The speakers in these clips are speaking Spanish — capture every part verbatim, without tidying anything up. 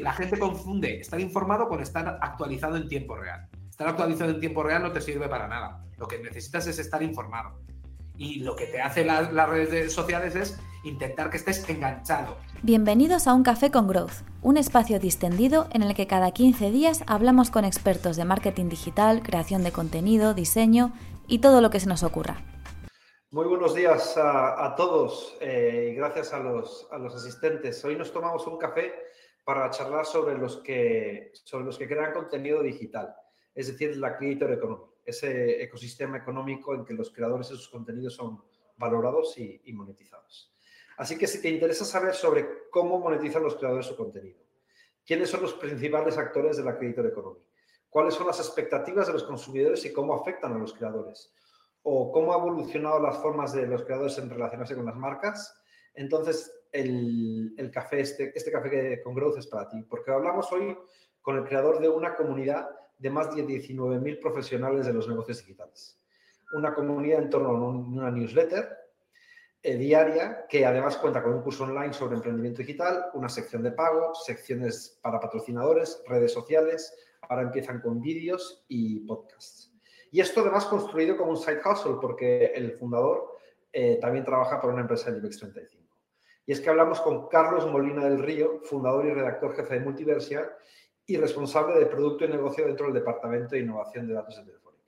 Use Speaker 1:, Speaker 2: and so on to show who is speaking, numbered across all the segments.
Speaker 1: la gente confunde estar informado con estar actualizado en tiempo real. Estar actualizado en tiempo real no te sirve para nada. Lo que necesitas es estar informado. Y lo que te hace la, las redes sociales es intentar que estés enganchado.
Speaker 2: Bienvenidos a Un Café con Growth, un espacio distendido en el que cada quince días hablamos con expertos de marketing digital, creación de contenido, diseño y todo lo que se nos ocurra.
Speaker 3: Muy buenos días a, a todos eh, y gracias a los, a los asistentes. Hoy nos tomamos un café para charlar sobre los que, sobre los que crean contenido digital, es decir, la Creator Economy, ese ecosistema económico en que los creadores de sus contenidos son valorados y, y monetizados. Así que si te interesa saber sobre cómo monetizan los creadores su contenido, quiénes son los principales actores de la Creator Economy, cuáles son las expectativas de los consumidores y cómo afectan a los creadores, o cómo han evolucionado las formas de los creadores en relacionarse con las marcas, entonces el, el café, este, este café con Growth es para ti, porque hablamos hoy con el creador de una comunidad de más de diecinueve mil profesionales de los negocios digitales. Una comunidad en torno a una newsletter eh, diaria que además cuenta con un curso online sobre emprendimiento digital, una sección de pago, secciones para patrocinadores, redes sociales, ahora empiezan con vídeos y podcasts. Y esto además construido como un side hustle porque el fundador eh, también trabaja para una empresa del IBEX treinta y cinco. Y es que hablamos con Carlos Molina del Río, fundador y redactor jefe de Multiversia y responsable de producto y negocio dentro del Departamento de Innovación de Datos de Telefónica.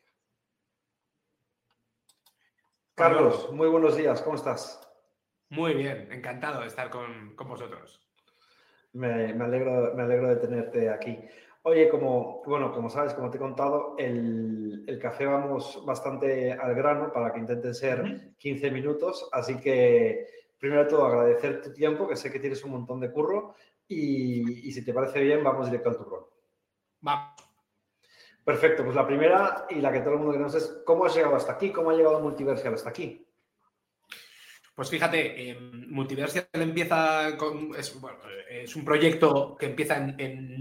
Speaker 3: Carlos, muy buenos días, ¿cómo estás?
Speaker 1: Muy bien, encantado de estar con, con vosotros.
Speaker 3: Me, me, alegro, me alegro de tenerte aquí. Oye, como, bueno, como sabes, como te he contado, el, el café vamos bastante al grano para que intenten ser quince minutos, así que primero de todo agradecer tu tiempo, que sé que tienes un montón de curro, y, y si te parece bien, vamos directo al turrón.
Speaker 1: Vamos.
Speaker 3: Perfecto, pues la primera y la que todo el mundo queremos es ¿cómo has llegado hasta aquí? ¿Cómo ha llegado Multiversial hasta aquí?
Speaker 1: Pues fíjate, eh, Multiversial empieza con, es, bueno, es un proyecto que empieza en,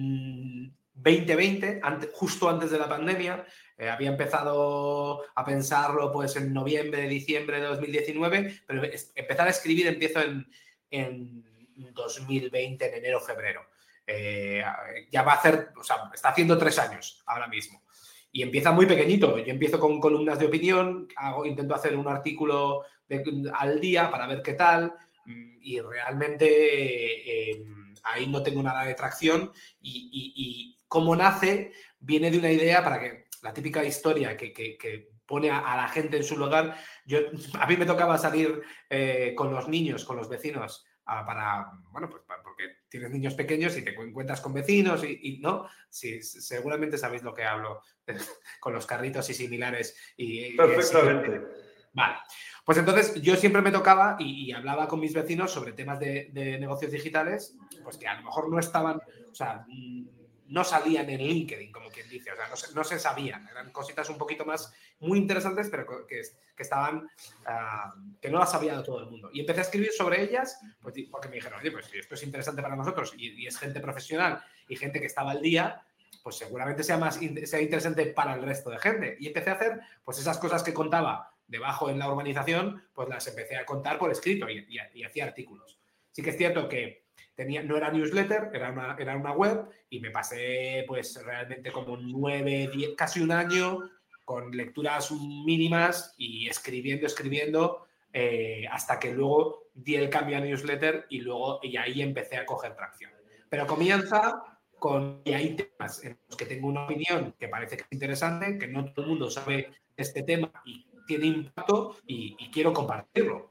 Speaker 1: en veinte veinte, antes, justo antes de la pandemia. Eh, había empezado a pensarlo pues en noviembre, diciembre de dos mil diecinueve, pero es, empezar a escribir empiezo en, en dos mil veinte, en enero, febrero. Eh, ya va a hacer, o sea, está haciendo tres años ahora mismo. Y empieza muy pequeñito. Yo empiezo con columnas de opinión, hago, intento hacer un artículo de, al día para ver qué tal, y realmente eh, ahí no tengo nada de tracción. Y, y, y cómo nace viene de una idea para que la típica historia que, que, que pone a, a la gente en su lugar. Yo, a mí me tocaba salir eh, con los niños, con los vecinos, a, para, bueno, pues para, porque tienes niños pequeños y te encuentras con vecinos y, y ¿no? Sí, seguramente sabéis lo que hablo con los carritos y similares. Y,
Speaker 3: Perfectamente.
Speaker 1: Y vale. Pues entonces yo siempre me tocaba y, y hablaba con mis vecinos sobre temas de, de negocios digitales, pues que a lo mejor no estaban, o sea, no salían en LinkedIn, como quien dice, o sea, no se, no se sabían, eran cositas un poquito más muy interesantes, pero que, que estaban, uh, que no las sabía todo el mundo. Y empecé a escribir sobre ellas, pues, porque me dijeron, oye, pues si esto es interesante para nosotros y, y es gente profesional y gente que estaba al día, pues seguramente sea más sea interesante para el resto de gente. Y empecé a hacer, pues esas cosas que contaba debajo en la urbanización, pues las empecé a contar por escrito y, y, y hacía artículos. Sí que es cierto que tenía, no era newsletter, era una, era una web y me pasé pues realmente como nueve, diez, casi un año con lecturas mínimas y escribiendo, escribiendo eh, hasta que luego di el cambio a newsletter y luego y ahí empecé a coger tracción. Pero comienza con, y hay temas en los que tengo una opinión que parece que es interesante, que no todo el mundo sabe de este tema y tiene impacto y, y quiero compartirlo.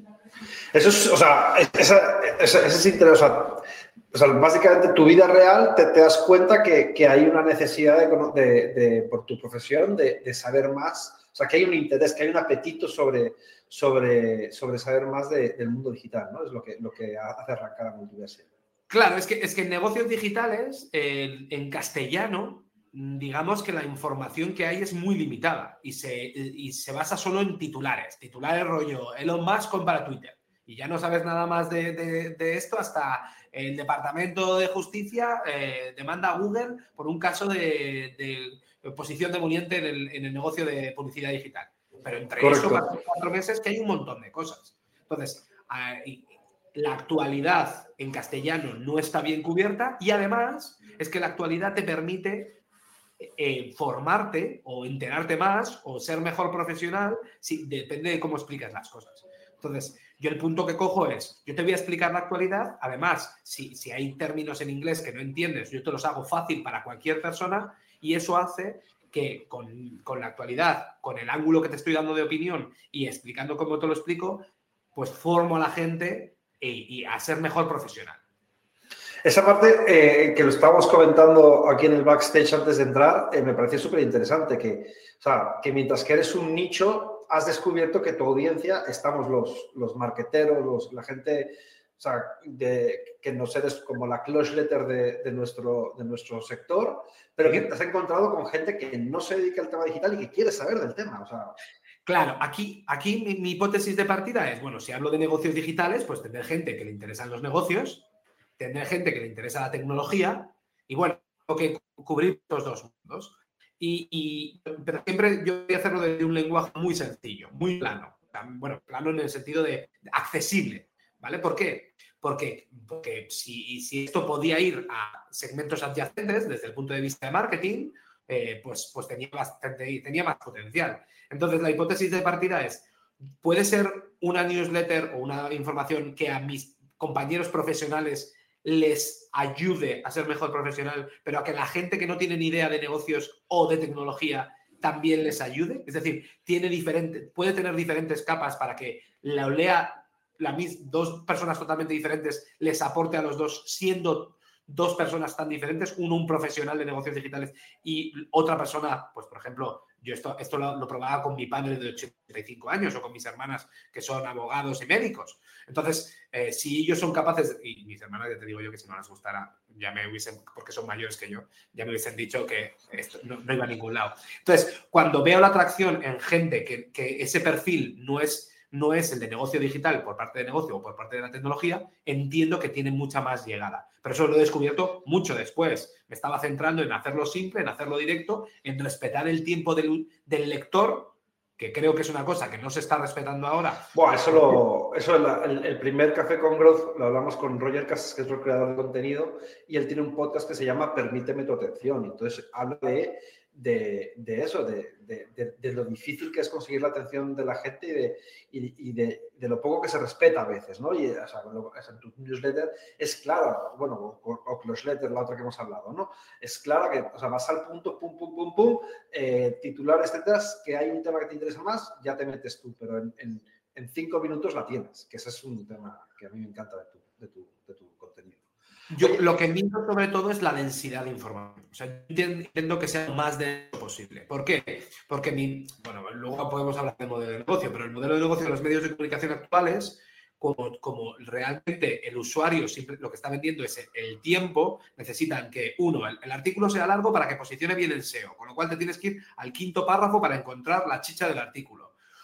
Speaker 3: Eso es, o sea, esa, esa, esa es interesante. O sea, básicamente tu vida real te, te das cuenta que, que hay una necesidad de, de, de, por tu profesión de, de saber más. O sea, que hay un interés, que hay un apetito sobre, sobre, sobre saber más de, del mundo digital, ¿no? Es lo que, lo que hace arrancar a Multiversial.
Speaker 1: Claro, es que, es que en negocios digitales, eh, en castellano, digamos que la información que hay es muy limitada y se, y se basa solo en titulares. Titulares rollo, Elon Musk compra Twitter. Y ya no sabes nada más de, de, de esto hasta el Departamento de Justicia eh, demanda a Google por un caso de, de posición demoliente en el, en el negocio de publicidad digital. Pero entre Correcto. Eso pasan cuatro meses que hay un montón de cosas. Entonces, eh, la actualidad en castellano no está bien cubierta y además es que la actualidad te permite eh, formarte o enterarte más o ser mejor profesional, si, depende de cómo explicas las cosas. Entonces, yo el punto que cojo es, yo te voy a explicar la actualidad, además, si, si hay términos en inglés que no entiendes, yo te los hago fácil para cualquier persona y eso hace que con, con la actualidad, con el ángulo que te estoy dando de opinión y explicando cómo te lo explico, pues formo a la gente y, y a ser mejor profesional.
Speaker 3: Esa parte eh, que lo estábamos comentando aquí en el backstage antes de entrar, eh, me pareció súper interesante, que, o sea, que mientras que eres un nicho, has descubierto que tu audiencia estamos los, los marqueteros, los, la gente, o sea, de, que no eres como la close letter de, de, nuestro, de nuestro sector, pero que te has encontrado con gente que no se dedica al tema digital y que quiere saber del tema, o sea...
Speaker 1: Claro, aquí, aquí mi, mi hipótesis de partida es, bueno, si hablo de negocios digitales, pues tendré gente que le interesan los negocios, tendré gente que le interesa la tecnología y, bueno, tengo que cubrir estos dos mundos. Y, y, pero siempre yo voy a hacerlo desde un lenguaje muy sencillo, muy plano. Bueno, plano en el sentido de accesible, ¿vale? ¿Por qué? Porque, porque si, si esto podía ir a segmentos adyacentes desde el punto de vista de marketing, eh, pues, pues tenía, bastante, tenía más potencial. Entonces, la hipótesis de partida es, ¿puede ser una newsletter o una información que a mis compañeros profesionales les ayude a ser mejor profesional, pero a que la gente que no tiene ni idea de negocios o de tecnología también les ayude? Es decir, tiene diferente, puede tener diferentes capas para que la lea la mis, dos personas totalmente diferentes les aporte a los dos, siendo dos personas tan diferentes, uno un profesional de negocios digitales y otra persona, pues por ejemplo, yo esto, esto lo, lo probaba con mi padre de ochenta y cinco años o con mis hermanas que son abogados y médicos. Entonces, eh, si ellos son capaces, y mis hermanas, ya te digo yo que si no les gustara, ya me hubiesen, porque son mayores que yo, ya me hubiesen dicho que esto no, no iba a ningún lado. Entonces, cuando veo la atracción en gente que, que ese perfil no es, no es el de negocio digital por parte de negocio o por parte de la tecnología, entiendo que tiene mucha más llegada. Pero eso lo he descubierto mucho después. Me estaba centrando en hacerlo simple, en hacerlo directo, en respetar el tiempo del, del lector, que creo que es una cosa que no se está respetando ahora.
Speaker 3: Bueno, eso, lo, eso el, el primer Café con Growth lo hablamos con Roger Casas, que es el creador de contenido, y él tiene un podcast que se llama Permíteme tu atención. Entonces habla de, de, de eso, de, de, de, de lo difícil que es conseguir la atención de la gente y de, y, y de, de lo poco que se respeta a veces, ¿no? Y o sea, lo, en tu newsletter es clara, bueno, o, o newsletter, la otra que hemos hablado, ¿no? Es clara que, o sea, vas al punto, pum, pum, pum, pum, eh, titulares, etcétera, que hay un tema que te interesa más, ya te metes tú, pero en, en, en cinco minutos la tienes, que ese es un tema que a mí me encanta de tu, de tu, de tu contenido.
Speaker 1: Yo lo que mido sobre todo es la densidad de información. O sea, yo intento que sea lo más denso posible. ¿Por qué? Porque mi, bueno, luego podemos hablar del modelo de negocio, pero el modelo de negocio de los medios de comunicación actuales, como, como realmente el usuario siempre lo que está vendiendo es el, el tiempo, necesitan que, uno, el, el artículo sea largo para que posicione bien el S E O, con lo cual te tienes que ir al quinto párrafo para encontrar la chicha del artículo.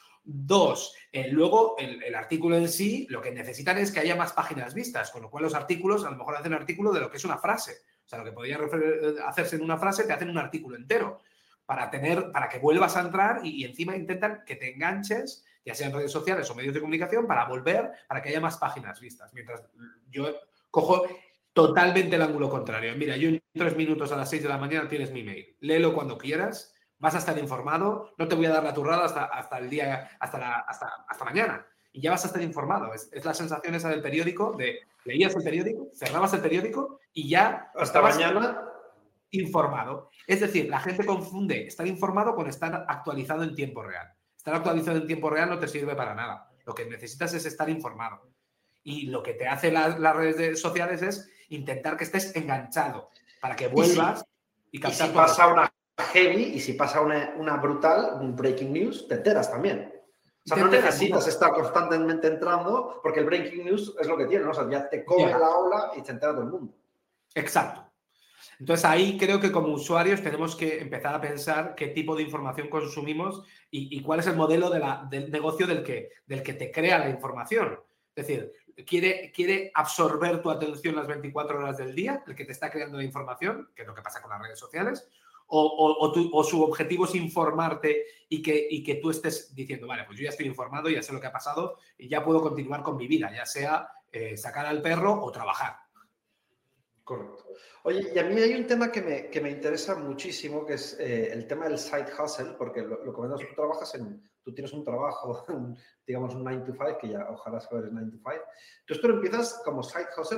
Speaker 1: Dos, eh, luego el, el artículo en sí, lo que necesitan es que haya más páginas vistas, con lo cual los artículos a lo mejor hacen un artículo de lo que es una frase. O sea, lo que podría hacerse en una frase, te hacen un artículo entero para, tener, para que vuelvas a entrar y, y encima intentan que te enganches, ya sea en redes sociales o medios de comunicación, para volver, para que haya más páginas vistas. Mientras yo cojo totalmente el ángulo contrario. Mira, yo en tres minutos a las seis de la mañana tienes mi mail. Léelo cuando quieras. Vas a estar informado, no te voy a dar la turrada hasta, hasta el día, hasta, la, hasta, hasta mañana. Y ya vas a estar informado. Es, es la sensación esa del periódico, de leías el periódico, cerrabas el periódico y ya
Speaker 3: hasta mañana
Speaker 1: informado. Es decir, la gente confunde estar informado con estar actualizado en tiempo real. Estar actualizado en tiempo real no te sirve para nada. Lo que necesitas es estar informado. Y lo que te hace la, las redes sociales es intentar que estés enganchado para que vuelvas y, si,
Speaker 3: y captar. Y si pasa una heavy y si pasa una, una brutal, un breaking news, te enteras también. O sea, no necesitas estar constantemente entrando porque el breaking news es lo que tiene, ¿no? O sea, ya te coge yeah. la ola y te entera todo el mundo.
Speaker 1: Exacto. Entonces ahí creo que como usuarios tenemos que empezar a pensar qué tipo de información consumimos y, y cuál es el modelo de la, del negocio del que, del que te crea la información. Es decir, quiere, quiere absorber tu atención las veinticuatro horas del día, el que te está creando la información, que es lo que pasa con las redes sociales, O, o, o, tu, o su objetivo es informarte y que, y que tú estés diciendo, vale, pues yo ya estoy informado, ya sé lo que ha pasado y ya puedo continuar con mi vida, ya sea eh, sacar al perro o trabajar.
Speaker 3: Correcto. Oye, y a mí hay un tema que me, que me interesa muchísimo, que es eh, el tema del side hustle, porque lo, lo comentas, tú trabajas en, tú tienes un trabajo, un, digamos un nine to five, que ya ojalá se vaya nine to five. Entonces tú lo empiezas como side hustle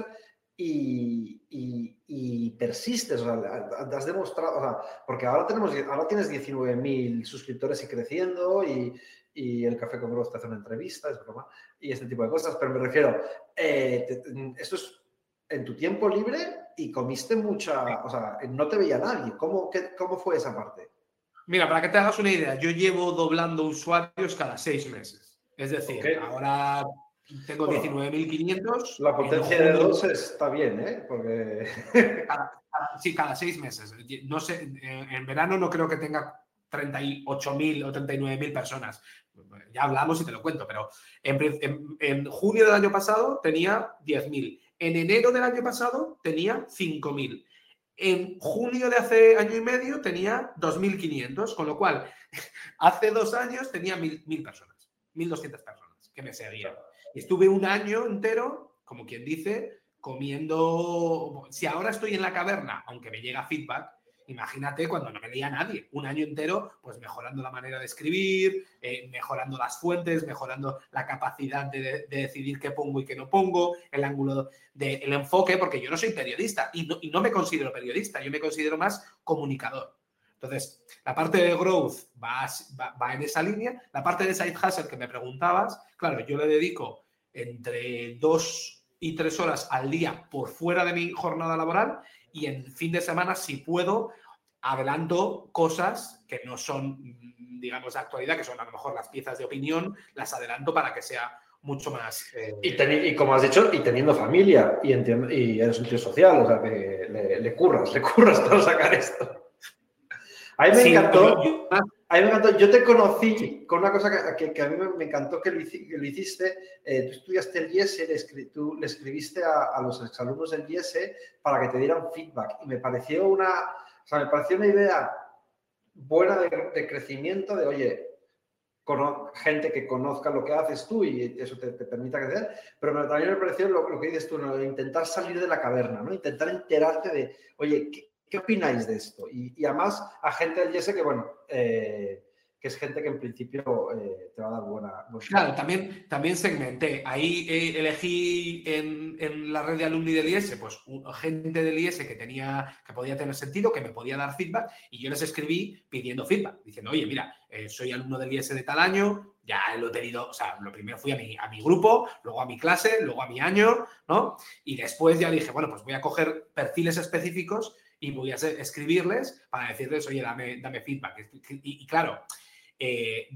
Speaker 3: y, y, y persistes, o sea, has demostrado, o sea, porque ahora, tenemos, ahora tienes diecinueve mil suscriptores y creciendo y, y el Café con Growth te hace una entrevista, es broma, y este tipo de cosas, pero me refiero, eh, te, esto es en tu tiempo libre y comiste mucha, o sea, no te veía nadie. ¿Cómo, qué, cómo fue esa parte?
Speaker 1: Mira, para que te hagas una idea, yo llevo doblando usuarios cada seis meses. Es decir, okay. ahora tengo bueno, diecinueve mil quinientos.
Speaker 3: La potencia de dos está bien, ¿eh? Porque...
Speaker 1: Cada, cada, sí, cada seis meses. No sé, en, en verano no creo que tenga treinta y ocho mil o treinta y nueve mil personas. Ya hablamos y te lo cuento, pero en, en, en junio del año pasado tenía diez mil. En enero del año pasado tenía cinco mil. En junio de hace año y medio tenía dos mil quinientos, con lo cual hace dos años tenía mil personas, mil doscientas personas que me seguían. Y estuve un año entero, como quien dice, comiendo... Si ahora estoy en la caverna, aunque me llega feedback, imagínate cuando no me leía nadie, un año entero, pues mejorando la manera de escribir, eh, mejorando las fuentes, mejorando la capacidad de, de, de decidir qué pongo y qué no pongo, el ángulo del de, enfoque, porque yo no soy periodista y no, y no me considero periodista, yo me considero más comunicador. Entonces, la parte de growth va, va, va en esa línea. La parte de side hustle que me preguntabas, claro, yo le dedico entre dos y tres horas al día por fuera de mi jornada laboral y en fin de semana, si puedo, adelanto cosas que no son, digamos, de actualidad, que son a lo mejor las piezas de opinión, las adelanto para que sea mucho más... Eh...
Speaker 3: Y, ten, y como has dicho, y teniendo familia, y, y eres un tío social, o sea, que le, le curras, le curras para sacar esto. A mí me sí, encantó... Yo, yo... A mí me encantó, yo te conocí con una cosa que, que, que a mí me, me encantó que lo, que lo hiciste. Eh, tú estudiaste el I E S E, le, escri, tú le escribiste a, a los exalumnos del I E S E para que te dieran feedback. Y me pareció una, o sea, me pareció una idea buena de, de crecimiento, de, oye, con, gente que conozca lo que haces tú y eso te, te permita crecer. Pero me, también me pareció lo, lo que dices tú, ¿no? Intentar salir de la caverna, ¿no? Intentar enterarte de, oye, ¿qué, ¿qué opináis de esto? Y, y además a gente del I E S E que, bueno, eh, que es gente que en principio eh, te va a dar buena... buena...
Speaker 1: Claro, también, también segmenté. Ahí eh, elegí en, en la red de alumni del I E S E, pues un, gente del I E S E que, tenía, que podía tener sentido, que me podía dar feedback, y yo les escribí pidiendo feedback, diciendo, oye, mira, eh, soy alumno del I E S E de tal año, ya lo he tenido, o sea, lo primero fui a mi, a mi grupo, luego a mi clase, luego a mi año, ¿no? Y después ya dije, bueno, pues voy a coger perfiles específicos y voy a escribirles para decirles, oye, dame, dame feedback. Y, y claro, eh,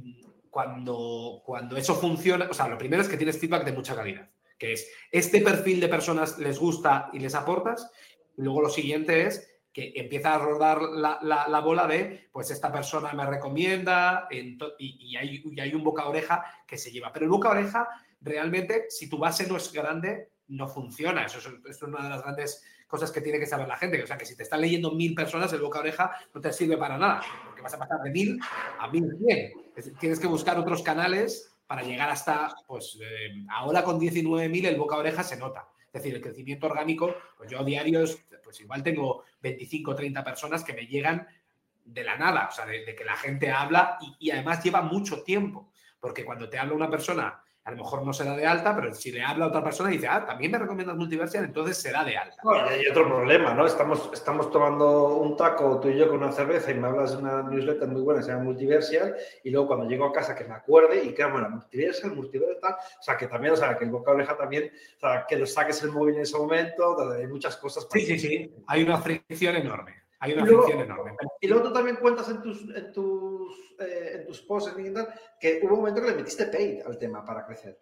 Speaker 1: cuando, cuando eso funciona, o sea, lo primero es que tienes feedback de mucha calidad, que es, este perfil de personas les gusta y les aportas, y luego lo siguiente es que empieza a rodar la, la, la bola de, pues esta persona me recomienda y, y, hay, y hay un boca a oreja que se lleva. Pero el boca a oreja, realmente, si tu base no es grande, no funciona. Eso es, eso es una de las grandes cosas que tiene que saber la gente. O sea, que si te están leyendo mil personas, el boca a oreja no te sirve para nada, porque vas a pasar de mil a mil cien. Tienes que buscar otros canales para llegar hasta, pues, eh, ahora con diecinueve mil el boca a oreja se nota. Es decir, el crecimiento orgánico, pues yo diarios, pues igual tengo veinticinco o treinta personas que me llegan de la nada, o sea, de, de que la gente habla y, y además lleva mucho tiempo, porque cuando te habla una persona, a lo mejor no será de alta, pero si le habla a otra persona y dice, ah, también me recomiendas Multiversial, entonces será de alta.
Speaker 3: Bueno, y hay otro problema, ¿no? Estamos, estamos tomando un taco tú y yo con una cerveza y me hablas de una newsletter muy buena, se llama Multiversial, y luego cuando llego a casa que me acuerde y que, bueno, Multiversial, Multiversial, tal, o sea, que también, o sea, que el boca a oreja también, o sea, que lo saques el móvil en ese momento, hay muchas cosas.
Speaker 1: Sí, sí, sí, hay una fricción enorme. Hay una y luego, fricción enorme.
Speaker 3: Y luego tú también cuentas en tus, en tus, eh, en tus posts en tal, que hubo un momento que le metiste paid al tema para crecer.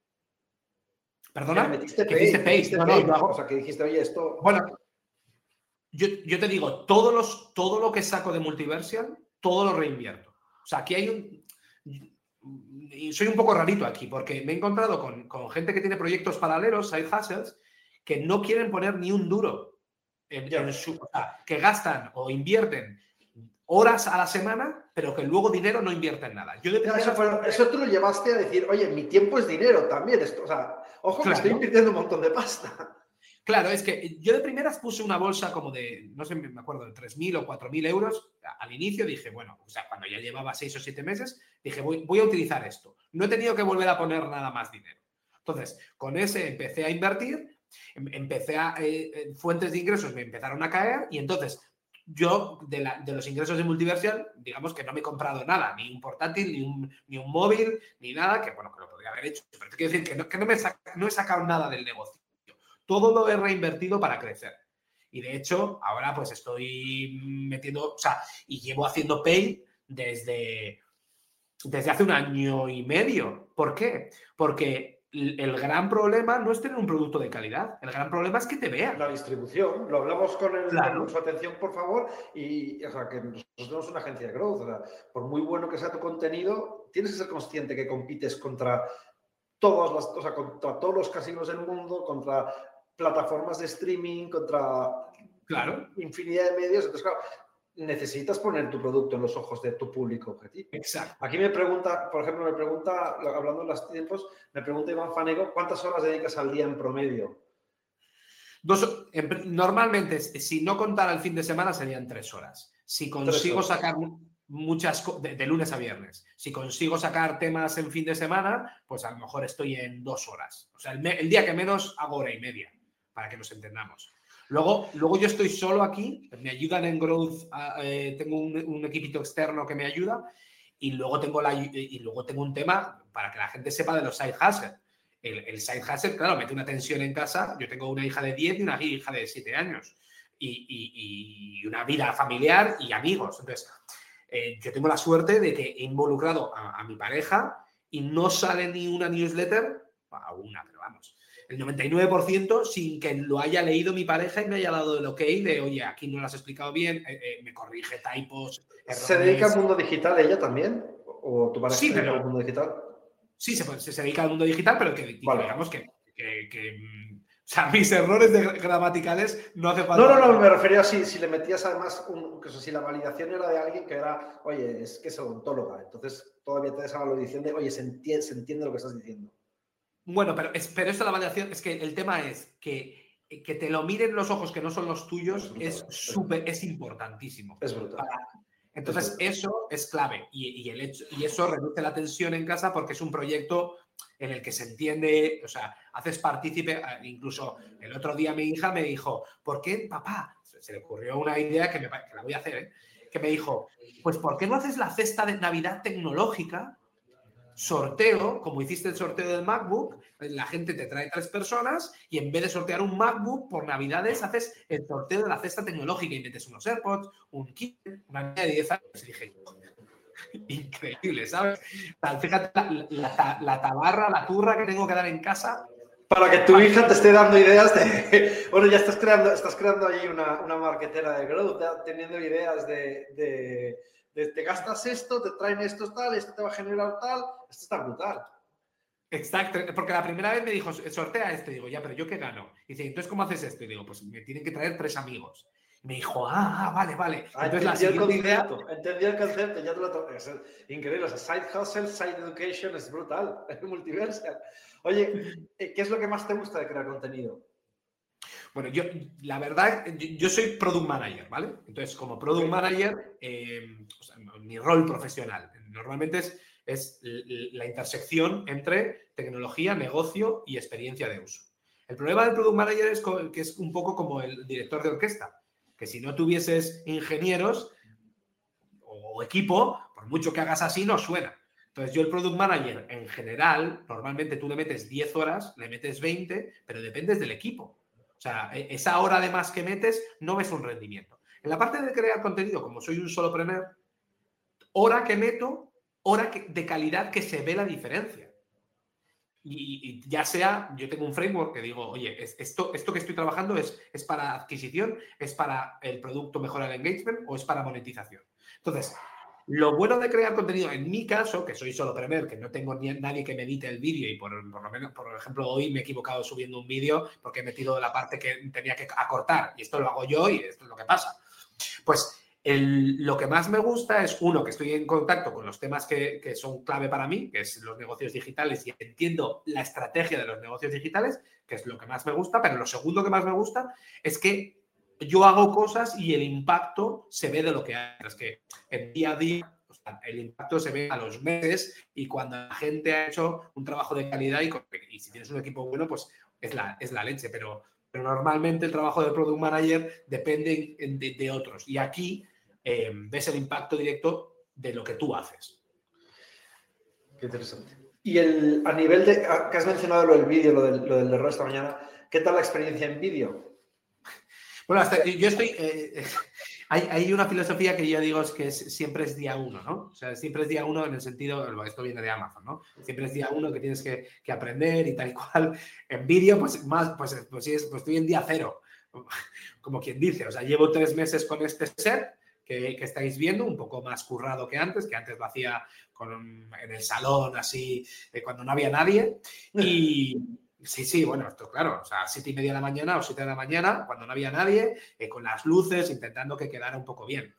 Speaker 1: ¿Perdona?
Speaker 3: Que le metiste
Speaker 1: ¿Que
Speaker 3: paid,
Speaker 1: paid?
Speaker 3: No,
Speaker 1: paid.
Speaker 3: No, no, o sea, que dijiste, oye, esto...
Speaker 1: Bueno, yo, yo te digo, todos los, todo lo que saco de Multiversial, todo lo reinvierto. O sea, aquí hay un... Y soy un poco rarito aquí, porque me he encontrado con, con gente que tiene proyectos paralelos, side hustles, que no quieren poner ni un duro. En, en su, o sea, que gastan o invierten horas a la semana, pero que luego dinero no invierte en nada. Yo de
Speaker 3: primera... eso, fue, eso tú lo llevaste a decir, oye, mi tiempo es dinero también. Esto, o sea, ojo, claro, que estoy invirtiendo un montón de pasta.
Speaker 1: Claro, es que yo de primeras puse una bolsa como de, no sé, me acuerdo, de tres mil o cuatro mil euros. Al inicio dije, bueno, o sea, cuando ya llevaba seis o siete meses, dije, voy, voy a utilizar esto. No he tenido que volver a poner nada más dinero. Entonces, con ese empecé a invertir, empecé a... Eh, fuentes de ingresos me empezaron a caer y entonces... Yo, de, la, de los ingresos de Multiversial, digamos que no me he comprado nada, ni un portátil, ni un, ni un móvil, ni nada, que bueno, que lo podría haber hecho. Pero te quiero decir que no, que no, me saca, no he sacado nada del negocio. Todo lo he reinvertido para crecer. Y de hecho, ahora pues estoy metiendo, o sea, y llevo haciendo Pay desde, desde hace un año y medio. ¿Por qué? Porque... el gran problema no es tener un producto de calidad. El gran problema es que te vean.
Speaker 3: La distribución. Lo hablamos con, el,
Speaker 1: claro.
Speaker 3: con su atención, por favor. Y, o sea, que nosotros somos una agencia de growth. O sea, por muy bueno que sea tu contenido, tienes que ser consciente que compites contra todas las, o sea, contra todos los casinos del mundo, contra plataformas de streaming, contra
Speaker 1: claro.
Speaker 3: infinidad de medios. Entonces, claro, necesitas poner tu producto en los ojos de tu público objetivo.
Speaker 1: Exacto.
Speaker 3: Aquí me pregunta, por ejemplo, me pregunta, hablando de los tiempos, me pregunta Iván Fanego, ¿cuántas horas dedicas al día en promedio?
Speaker 1: Dos, normalmente, si no contara el fin de semana, serían tres horas. Si consigo horas. sacar muchas de, de lunes a viernes, si consigo sacar temas en fin de semana, pues a lo mejor estoy en dos horas. O sea, el, el día que menos hago hora y media, para que nos entendamos. Luego, luego yo estoy solo aquí, me ayudan en Growth, eh, tengo un, un equipito externo que me ayuda y luego, tengo la, y luego tengo un tema para que la gente sepa de los side hustle. El, el side hustle, claro, mete una tensión en casa. Yo tengo una hija de diez y una hija de siete años y, y, y una vida familiar y amigos. Entonces, eh, yo tengo la suerte de que he involucrado a, a mi pareja y no sale ni una newsletter, a una, pero vamos, el noventa y nueve por ciento sin que lo haya leído mi pareja y me haya dado el ok de, oye, aquí no lo has explicado bien, eh, eh, me corrige typos, errores.
Speaker 3: ¿Se dedica al mundo digital ella también? ¿O tu pareja
Speaker 1: sí,
Speaker 3: se dedica
Speaker 1: pero,
Speaker 3: al mundo digital?
Speaker 1: Sí, se, se, se dedica al mundo digital, pero que,
Speaker 3: vale.
Speaker 1: digamos que, que, que... O sea, mis errores de gramaticales no hace falta...
Speaker 3: No, no, no, me refería a si, si le metías además, un, que si la validación era de alguien que era, oye, es que es odontóloga, entonces todavía te des a la validación de, oye, se entiende, se entiende lo que estás diciendo.
Speaker 1: Bueno, pero, es, pero esto la validación, es que el tema es que, que te lo miren los ojos que no son los tuyos es súper, es, es importantísimo.
Speaker 3: Es brutal.
Speaker 1: Para, entonces, es eso es clave y, y, el hecho, y eso reduce la tensión en casa porque es un proyecto en el que se entiende, o sea, haces partícipe. Incluso el otro día mi hija me dijo, ¿por qué, papá? Se le ocurrió una idea que, me, que la voy a hacer, ¿eh? Que me dijo, pues ¿por qué no haces la cesta de Navidad tecnológica? Sorteo, como hiciste el sorteo del MacBook, la gente te trae tres personas y en vez de sortear un MacBook por Navidades haces el sorteo de la cesta tecnológica y metes unos AirPods, un kit, una niña de diez años. Y dije, increíble, ¿sabes? Fíjate la, la, la tabarra, la turra que tengo que dar en casa.
Speaker 3: Para que tu hija te esté dando ideas de... Bueno, ya estás creando, estás creando ahí una, una marketera de growth, teniendo ideas de... de... te gastas esto, te traen esto tal, esto te va a generar tal, esto está brutal.
Speaker 1: Exacto, porque la primera vez me dijo, sortea este, digo, ya, pero ¿yo qué gano? Y dice, entonces, ¿cómo haces esto? Y digo, pues me tienen que traer tres amigos. Y me dijo, ah, ah, vale, vale.
Speaker 3: Ah,
Speaker 1: entonces, la
Speaker 3: siguiente
Speaker 1: idea...
Speaker 3: Entendí el concepto, ya te lo traes. Es increíble, o sea, side hustle, side education es brutal, es multiversal. Oye, ¿qué es lo que más te gusta de crear contenido?
Speaker 1: Bueno, yo, la verdad, yo, yo soy product manager, ¿vale? Entonces, como product manager, eh, o sea, mi rol profesional normalmente es, es la intersección entre tecnología, negocio y experiencia de uso. El problema del product manager es que es un poco como el director de orquesta, que si no tuvieses ingenieros o equipo, por mucho que hagas así, no suena. Entonces, yo el product manager, en general, normalmente tú le metes diez horas, le metes veinte, pero dependes del equipo. O sea, esa hora de más que metes no ves un rendimiento. En la parte de crear contenido, como soy un solopreneur, hora que meto, hora que, de calidad que se ve la diferencia. Y, y ya sea, yo tengo un framework que digo, oye, esto, esto que estoy trabajando es, es para adquisición, es para el producto mejorar el engagement o es para monetización. Entonces, lo bueno de crear contenido, en mi caso, que soy solopreneur, que no tengo ni nadie que me edite el vídeo y por, por lo menos, por ejemplo, hoy me he equivocado subiendo un vídeo porque he metido la parte que tenía que acortar y esto lo hago yo y esto es lo que pasa. Pues El, lo que más me gusta es, uno, que estoy en contacto con los temas que, que son clave para mí, que es los negocios digitales, y entiendo la estrategia de los negocios digitales, que es lo que más me gusta, pero lo segundo que más me gusta es que yo hago cosas y el impacto se ve de lo que hago. Es que en día a día, o sea, el impacto se ve a los meses y cuando la gente ha hecho un trabajo de calidad y, y si tienes un equipo bueno, pues es la, es la leche, pero... Pero normalmente el trabajo de Product Manager depende de, de otros. Y aquí eh, ves el impacto directo de lo que tú haces.
Speaker 3: Qué interesante. Y el, a nivel de... que has mencionado lo del vídeo, lo del, lo del error esta mañana. ¿Qué tal la experiencia en vídeo?
Speaker 1: Bueno, hasta, yo estoy... Eh, hay, hay una filosofía que yo digo es que es, siempre es día uno, ¿no? O sea, siempre es día uno en el sentido... Esto viene de Amazon, ¿no? Siempre es día uno que tienes que, que aprender y tal y cual. En vídeo, pues más... Pues, pues, sí, pues estoy en día cero. Como quien dice. O sea, llevo tres meses con este set que, que estáis viendo, un poco más currado que antes, que antes lo hacía con, en el salón, así, eh, cuando no había nadie. Y... Sí, sí, bueno, esto claro, o sea, siete y media de la mañana o siete de la mañana, cuando no había nadie, eh, con las luces, intentando que quedara un poco bien.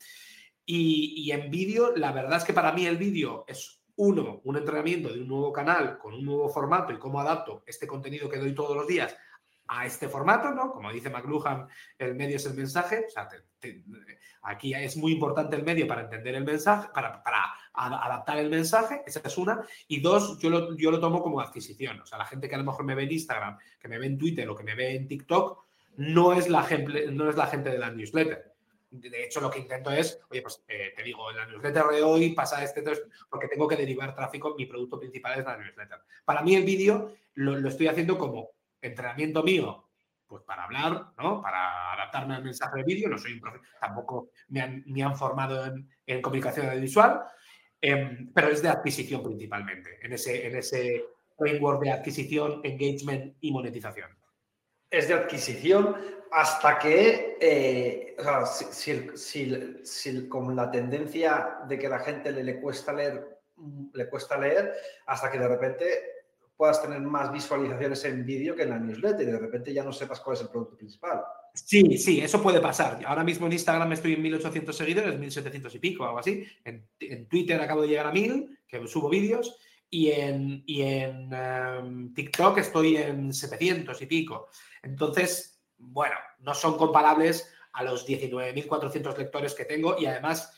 Speaker 1: Y, y en vídeo, la verdad es que para mí el vídeo es, uno, un entrenamiento de un nuevo canal con un nuevo formato y cómo adapto este contenido que doy todos los días a este formato, ¿no? Como dice McLuhan, el medio es el mensaje. O sea, te, te, aquí es muy importante el medio para entender el mensaje, para, para adaptar el mensaje, esa es una. Y dos, yo lo, yo lo tomo como adquisición. O sea, la gente que a lo mejor me ve en Instagram, que me ve en Twitter o que me ve en TikTok, no es la, no es la gente de la newsletter. De hecho, lo que intento es, oye, pues eh, te digo, en la newsletter de hoy pasa este, porque tengo que derivar tráfico, mi producto principal es la newsletter. Para mí el vídeo lo, lo estoy haciendo como entrenamiento mío, pues para hablar, ¿no? Para adaptarme al mensaje de vídeo. No soy un profe, tampoco me han, me han formado en, en comunicación audiovisual, eh, pero es de adquisición principalmente, en ese, en ese framework de adquisición, engagement y monetización.
Speaker 3: Es de adquisición hasta que, eh, o sea, si, si, si, si con la tendencia de que la gente le, le cuesta leer, le cuesta leer, hasta que de repente puedas tener más visualizaciones en vídeo que en la newsletter y de repente ya no sepas cuál es el producto principal.
Speaker 1: Sí, sí, eso puede pasar. Ahora mismo en Instagram estoy en mil ochocientos seguidores, mil setecientos y pico, algo así. En, en Twitter acabo de llegar a mil, que subo vídeos. Y en, y en um, TikTok estoy en setecientos y pico. Entonces, bueno, no son comparables a los diecinueve mil cuatrocientos lectores que tengo y además,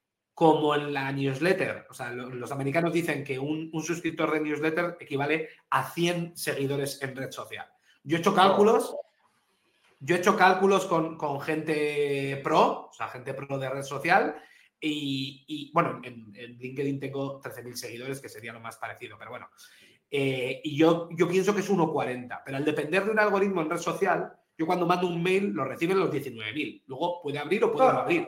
Speaker 1: como en la newsletter, o sea, lo, los americanos dicen que un, un suscriptor de newsletter equivale a cien seguidores en red social. Yo he hecho cálculos, yo he hecho cálculos con, con gente pro, o sea, gente pro de red social. Y, y bueno, en, en LinkedIn tengo trece mil seguidores, que sería lo más parecido, pero bueno. Eh, y yo, yo pienso que es uno cuarenta, pero al depender de un algoritmo en red social, yo cuando mando un mail lo reciben los diecinueve mil. Luego puede abrir o puede no abrir.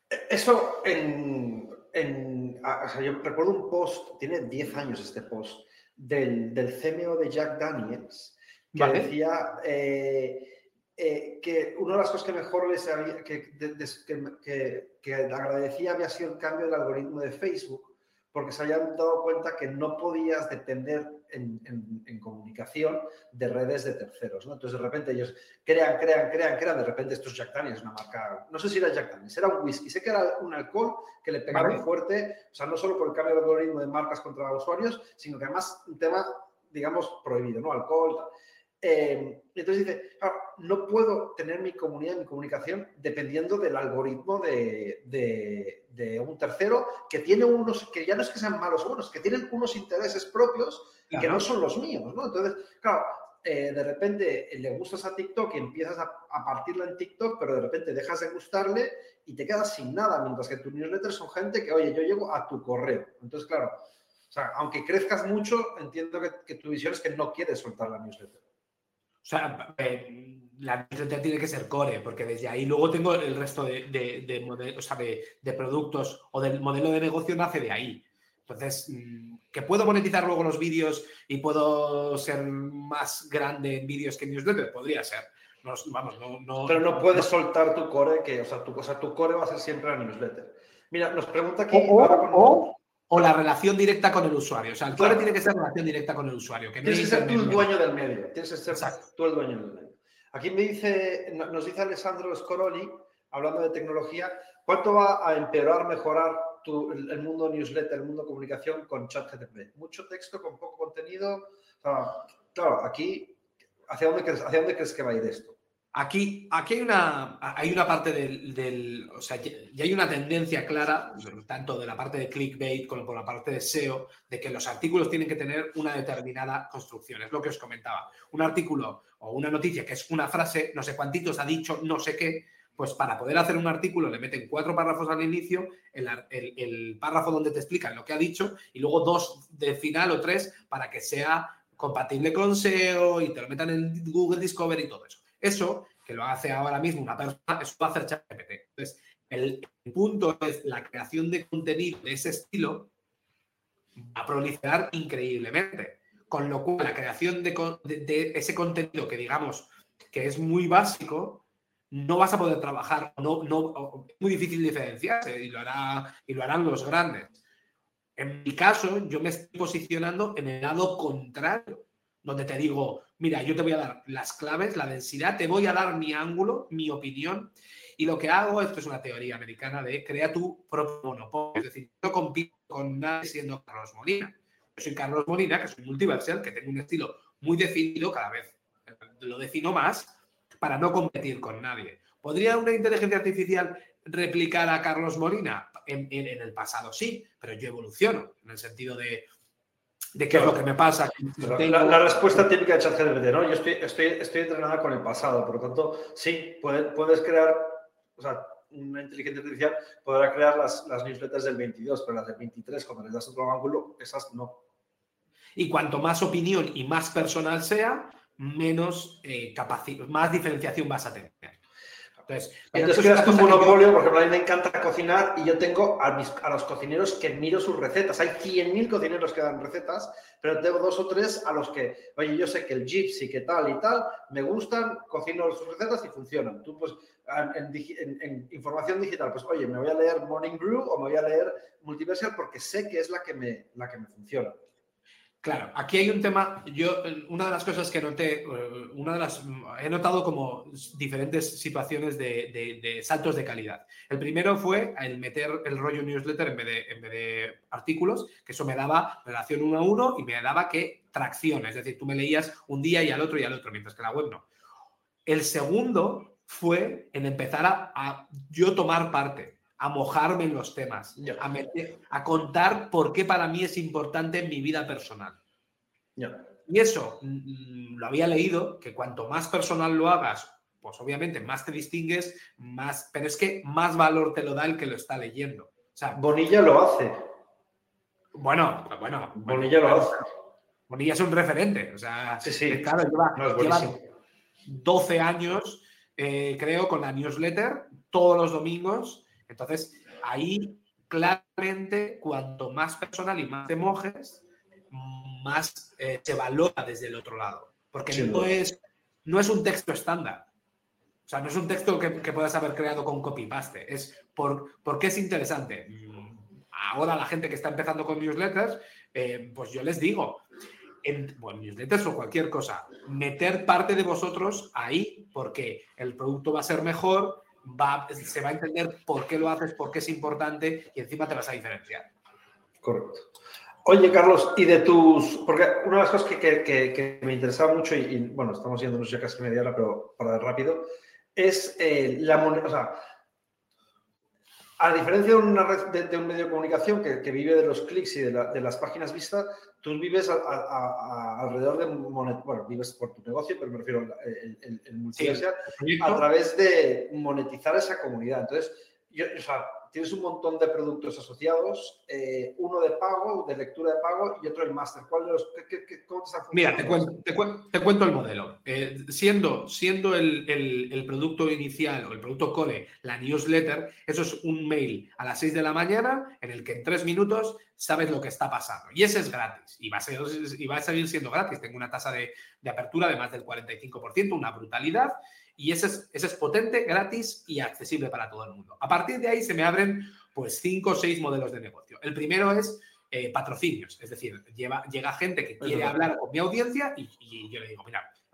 Speaker 3: Eso en... en o sea, yo recuerdo un post, tiene diez años este post, del, del C M O de Jack Daniels, que ¿vale? decía... Eh, Eh, que una de las cosas que mejor les había, que, de, de, que, que agradecía había sido el cambio del algoritmo de Facebook, porque se habían dado cuenta que no podías depender en, en, en comunicación de redes de terceros, ¿no? Entonces, de repente ellos crean, crean, crean, crean, de repente esto es Jack Daniels, una marca, no sé si era Jack Daniels, era un whisky, sé que era un alcohol que le pegaba ¿vale? fuerte, o sea, no solo por el cambio del algoritmo de marcas contra usuarios, sino que además un tema, digamos, prohibido, ¿no? Alcohol, tal. Eh, entonces dice, claro, no puedo tener mi comunidad, mi comunicación dependiendo del algoritmo de, de, de un tercero que tiene unos, que ya no es que sean malos o buenos, que tienen unos intereses propios claro. que no son los míos, ¿no? Entonces, claro, eh, de repente le gustas a TikTok y empiezas a, a partirla en TikTok, pero de repente dejas de gustarle y te quedas sin nada, mientras que tus newsletters son gente que, oye, yo llego a tu correo. Entonces, claro, o sea, aunque crezcas mucho, entiendo que, que tu visión es que no quieres soltar la newsletter.
Speaker 1: O sea, eh, la newsletter tiene que ser core, porque desde ahí luego tengo el resto de, de, de, model, o sea, de, de productos o del modelo de negocio nace de ahí. Entonces, ¿que puedo monetizar luego los vídeos y puedo ser más grande en vídeos que en newsletter? Podría ser. No, vamos, no, no,
Speaker 3: Pero no,
Speaker 1: no
Speaker 3: puedes
Speaker 1: no.
Speaker 3: soltar tu core, que, o sea, tu, o sea, tu core va a ser siempre la newsletter. Mira, nos pregunta aquí...
Speaker 1: O,
Speaker 3: ahora con...
Speaker 1: o, o la relación directa con el usuario. O sea, el core
Speaker 3: claro.
Speaker 1: tiene que ser relación directa con el usuario. Que
Speaker 3: Tienes que ser tú el dueño del medio. Tienes que ser
Speaker 1: Exacto.
Speaker 3: tú el dueño del medio. Aquí me dice, nos dice Alessandro Scoroli, hablando de tecnología, ¿cuánto va a empeorar, mejorar tu, el, el mundo newsletter, el mundo comunicación con ChatGPT? ¿Mucho texto con poco contenido? O sea, claro, aquí, ¿hacia dónde crees, hacia dónde crees que va a ir esto?
Speaker 1: Aquí, aquí hay, una, hay una parte del, del... O sea, ya hay una tendencia clara, tanto de la parte de clickbait como por la parte de S E O, de que los artículos tienen que tener una determinada construcción. Es lo que os comentaba. Un artículo o una noticia que es una frase, no sé cuántitos ha dicho, no sé qué, pues para poder hacer un artículo le meten cuatro párrafos al inicio, el, el, el párrafo donde te explican lo que ha dicho y luego dos de final o tres para que sea compatible con S E O y te lo metan en Google Discovery y todo eso. Eso, que lo hace ahora mismo una persona, eso va a hacer ChatGPT. Entonces, el, el punto es la creación de contenido de ese estilo va a proliferar increíblemente. Con lo cual, la creación de, de, de ese contenido que digamos que es muy básico, no vas a poder trabajar, no, no, es muy difícil diferenciarse y lo, hará, y lo harán los grandes. En mi caso, yo me estoy posicionando en el lado contrario, donde te digo, mira, yo te voy a dar las claves, la densidad, te voy a dar mi ángulo, mi opinión, y lo que hago, esto es una teoría americana de crea tu propio monopolio, es decir, yo compito con nadie siendo Carlos Molina. Yo soy Carlos Molina, que soy multiversal, que tengo un estilo muy definido, cada vez lo defino más, para no competir con nadie. ¿Podría una inteligencia artificial replicar a Carlos Molina? En, en, en el pasado sí, pero yo evoluciono, en el sentido de de qué claro. es lo que me pasa.
Speaker 3: La, tengo... la respuesta típica de ChatGPT, ¿no? Yo estoy, estoy, estoy entrenada con el pasado, por lo tanto, sí, puedes, puedes crear, o sea, una inteligencia artificial podrá crear las, las newsletters del veintidós, pero las del veintitrés, cuando les das otro ángulo, esas no.
Speaker 1: Y cuanto más opinión y más personal sea, menos eh, capacidad, más diferenciación vas a tener.
Speaker 3: Entonces, Entonces creas tu monopolio, yo... por ejemplo, a mí me encanta cocinar y yo tengo a, mis, a los cocineros que miro sus recetas. Hay cien mil cocineros que dan recetas, pero tengo dos o tres a los que, oye, yo sé que el Gypsy, que tal y tal, me gustan, cocino sus recetas y funcionan. Tú, pues, en, en, en información digital, pues, oye, me voy a leer Morning Brew o me voy a leer Multiversal porque sé que es la que me, la que me funciona.
Speaker 1: Claro, aquí hay un tema, yo, una de las cosas que noté, una de las, he notado como diferentes situaciones de, de, de saltos de calidad. El primero fue el meter el rollo newsletter en vez de, en vez de artículos, que eso me daba relación uno a uno y me daba que tracción, es decir, tú me leías un día y al otro y al otro, mientras que la web no. El segundo fue en empezar a, a yo tomar parte, a mojarme en los temas, yeah. a, meter, a contar por qué para mí es importante en mi vida personal.
Speaker 3: Yeah.
Speaker 1: Y eso mmm, lo había leído, que cuanto más personal lo hagas, pues obviamente más te distingues, más, pero es que más valor te lo da el que lo está leyendo. O sea,
Speaker 3: Bonilla lo hace.
Speaker 1: Bueno, bueno.
Speaker 3: Bonilla
Speaker 1: bueno,
Speaker 3: lo hace.
Speaker 1: Bonilla es un referente. O sea,
Speaker 3: sí, sí.
Speaker 1: Claro, lleva,
Speaker 3: no,
Speaker 1: lleva doce años, eh, creo, con la newsletter, todos los domingos. Entonces, ahí claramente, cuanto más personal y más te mojes, más eh, se valora desde el otro lado. Porque sí, no, es, no es un texto estándar. O sea, no es un texto que, que puedas haber creado con copy-paste. Es por, por qué es interesante. Ahora la gente que está empezando con newsletters, eh, pues yo les digo, en bueno, newsletters o cualquier cosa, meter parte de vosotros ahí porque el producto va a ser mejor, Va, se va a entender por qué lo haces, por qué es importante y encima te vas a diferenciar.
Speaker 3: Correcto. Oye, Carlos, y de tus... Porque una de las cosas que, que, que, que me interesaba mucho, y, y bueno, estamos yéndonos ya casi media hora, pero para ver rápido, es eh, la moneda... O sea, a diferencia de, una red, de, de un medio de comunicación que, que vive de los clics y de, la, de las páginas vistas, tú vives a, a, a, alrededor de... Monet, bueno, vives por tu negocio, pero me refiero al el, el, el multiversal, sí, a través de monetizar esa comunidad. Entonces, yo, o sea, tienes un montón de productos asociados, eh, uno de pago, de lectura de pago y otro el máster. ¿Cuál de los, qué, qué, ¿Cómo te está funcionando?
Speaker 1: Mira, te cuento, te, cuento, te cuento el modelo. Eh, siendo siendo el, el, el producto inicial o el producto core, la newsletter, eso es un mail a las seis de la mañana en el que en tres minutos sabes lo que está pasando. Y ese es gratis. Y va a, ser, y va a seguir siendo gratis. Tengo una tasa de, de apertura de más del cuarenta y cinco por ciento, una brutalidad. Y ese es, ese es potente, gratis y accesible para todo el mundo. A partir de ahí se me abren pues cinco o seis modelos de negocio. El primero es eh, patrocinios, es decir, lleva, llega gente que quiere hablar con mi audiencia y, y yo le digo, mira,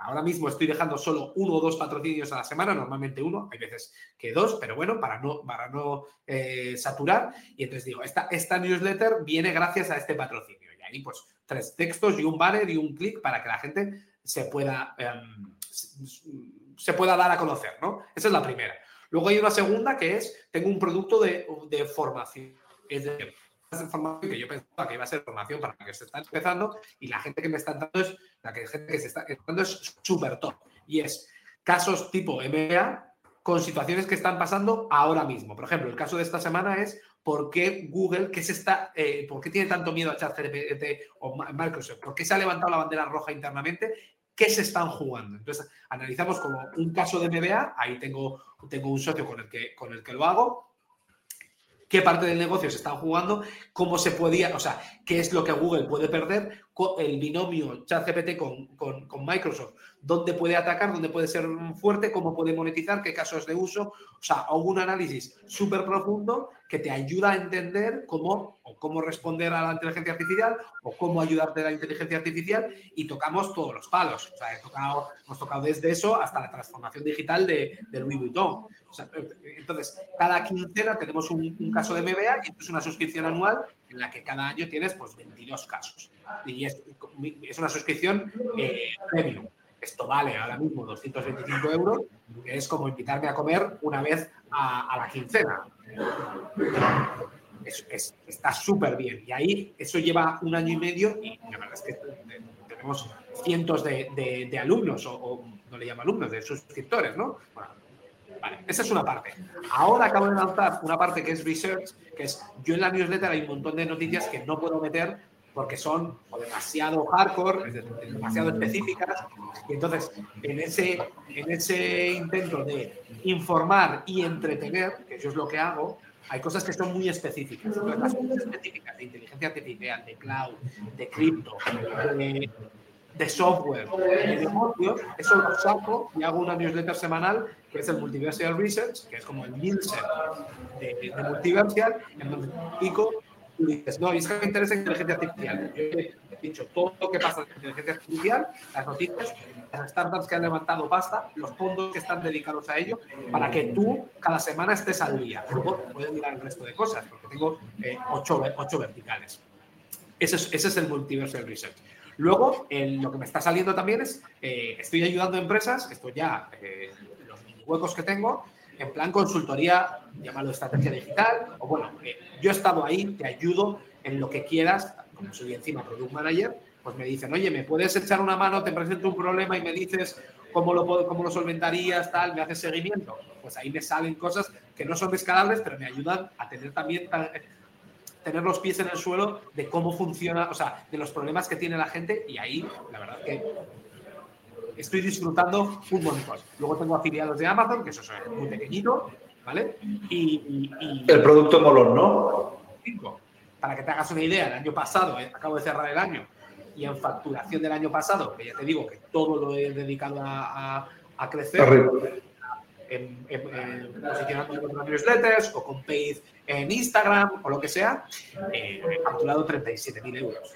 Speaker 1: Ahora mismo estoy dejando solo uno o dos patrocinios a la semana, normalmente uno, hay veces que dos, pero bueno, para no, para no eh, saturar. Y entonces digo, esta, esta newsletter viene gracias a este patrocinio. Y ahí pues tres textos y un banner y un clic para que la gente se pueda, eh, se pueda dar a conocer, ¿no? Esa es la primera. Luego hay una segunda que es, tengo un producto de, de formación. Es decir, formación que yo pensaba que iba a ser formación para la que se está empezando y la gente que me está entrando es la que, gente que se está entrando es súper top. Y es casos tipo M B A con situaciones que están pasando ahora mismo. Por ejemplo, el caso de esta semana es por qué Google, qué se está, eh, por qué tiene tanto miedo a ChatGPT o Microsoft, por qué se ha levantado la bandera roja internamente, qué se están jugando. Entonces, analizamos como un caso de M B A, ahí tengo, tengo un socio con el que, con el que lo hago, qué parte del negocio se están jugando, cómo se podía, o sea, qué es lo que Google puede perder, el binomio ChatGPT con, con, con Microsoft, dónde puede atacar, dónde puede ser fuerte, cómo puede monetizar, qué casos de uso. O sea, hubo un análisis súper profundo que te ayuda a entender cómo, o cómo responder a la inteligencia artificial o cómo ayudarte a la inteligencia artificial y tocamos todos los palos. O sea, he tocado, hemos tocado desde eso hasta la transformación digital de, de Louis Vuitton. O sea, entonces, cada quincena tenemos un, un caso de M B A y esto es una suscripción anual en la que cada año tienes pues veintidós casos. Y es, es una suscripción eh, premium. Esto vale ahora mismo doscientos veinticinco euros, que es como invitarme a comer una vez a, a la quincena. Es, es, está súper bien. Y ahí eso lleva un año y medio y la verdad es que tenemos cientos de, de, de alumnos, o, o no le llamo alumnos, de suscriptores, ¿no? Bueno, vale, esa es una parte. Ahora acabo de lanzar una parte que es research, que es yo en la newsletter hay un montón de noticias que no puedo meter porque son o demasiado hardcore, es decir, demasiado específicas. Y entonces, en ese, en ese intento de informar y entretener, que yo es lo que hago, hay cosas que son muy específicas. Entonces, las cosas específicas de inteligencia artificial, de cloud, de cripto, de, de software, de negocio, eso lo saco y hago una newsletter semanal que es el Multiversal Research, que es como el Nielsen de, de Multiversal, en donde explico. Tú dices, no, es que me interesa inteligencia artificial. Yo he dicho todo lo que pasa en inteligencia artificial, las noticias, las startups que han levantado pasta, los fondos que están dedicados a ello, para que tú cada semana estés al día. Luego puedes mirar el resto de cosas, porque tengo eh, ocho, ocho verticales. Ese es, ese es el Multiversal Research. Luego, el, lo que me está saliendo también es, eh, estoy ayudando a empresas, esto ya, eh, los huecos que tengo, en plan consultoría, llámalo estrategia digital, o bueno, eh, yo he estado ahí, te ayudo en lo que quieras, como soy encima Product Manager, pues me dicen, oye, ¿me puedes echar una mano? Te presento un problema y me dices cómo lo, cómo lo solventarías, tal, me haces seguimiento. Pues ahí me salen cosas que no son escalables, pero me ayudan a tener también, tener los pies en el suelo de cómo funciona, o sea, de los problemas que tiene la gente y ahí, la verdad que estoy disfrutando un montón. Luego tengo afiliados de Amazon, que eso es muy pequeñito, ¿vale? Y, y, y
Speaker 3: el producto molón, ¿no?
Speaker 1: Cinco. Para que te hagas una idea, el año pasado, eh, acabo de cerrar el año, y en facturación del año pasado, que ya te digo que todo lo he dedicado a, a, a crecer, en, en, en posicionando con newsletters o con paid en Instagram o lo que sea, eh, he facturado treinta y siete mil euros.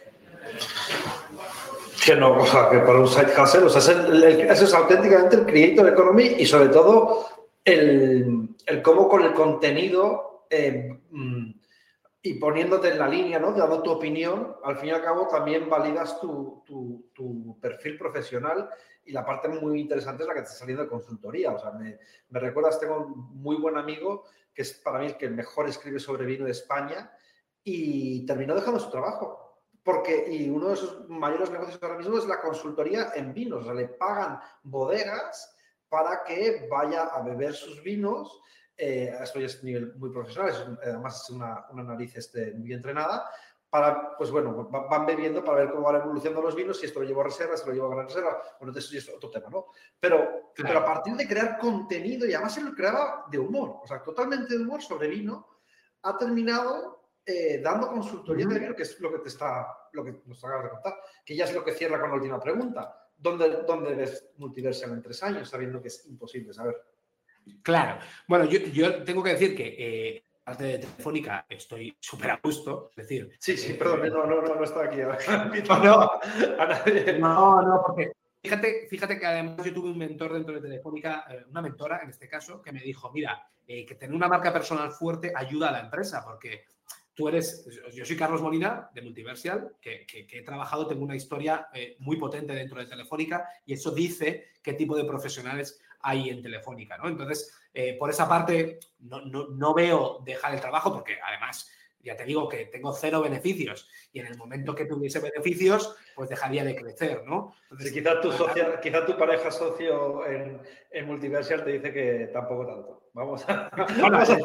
Speaker 3: Que no, o sea, que para un side hustle, o sea, es el, el, eso es auténticamente el creator economy y sobre todo el, el cómo con el contenido eh, y poniéndote en la línea, ¿no? Dando tu opinión, al fin y al cabo también validas tu, tu, tu perfil profesional y la parte muy interesante es la que te está saliendo de consultoría. O sea, me, me recuerdas, tengo un muy buen amigo que es para mí el que mejor escribe sobre vino de España y terminó dejando su trabajo. Porque, y uno de sus mayores negocios ahora mismo es la consultoría en vinos. O sea, le pagan bodegas para que vaya a beber sus vinos. Eh, esto ya es a nivel muy profesional, es, además es una, una nariz este, muy entrenada. Para, pues bueno, van bebiendo para ver cómo van evolucionando los vinos, si esto lo llevo a reserva, si lo llevo a gran reserva. Bueno, eso es otro tema, ¿no? Pero, claro. pero a partir de crear contenido, y además él lo creaba de humor, o sea, totalmente de humor sobre vino, ha terminado Eh, dando consultoría de vino, que es lo que te está, lo que nos acabas de contar, que ya es lo que cierra con la última pregunta. ¿Dónde, dónde ves Multiversal en tres años, sabiendo que es imposible saber?
Speaker 1: Claro. Bueno, yo, yo tengo que decir que eh, parte de Telefónica estoy súper a gusto, es decir...
Speaker 3: Sí, sí, perdón, no, no, no, no está aquí.
Speaker 1: no, no, no, no, porque fíjate, fíjate que además yo tuve un mentor dentro de Telefónica, eh, una mentora en este caso, que me dijo, mira, eh, que tener una marca personal fuerte ayuda a la empresa, porque tú eres, yo soy Carlos Molina de Multiversial, que, que, que he trabajado, tengo una historia eh, muy potente dentro de Telefónica y eso dice qué tipo de profesionales hay en Telefónica, ¿no? Entonces, eh, por esa parte, no, no, no veo dejar el trabajo porque además, ya te digo que tengo cero beneficios y en el momento que tuviese beneficios, pues dejaría de crecer, ¿no?
Speaker 3: Entonces, sí, quizá tu, socia, quizá tu pareja socio en, en Multiversial te dice que tampoco tanto. Vamos a...
Speaker 1: Bueno, vamos a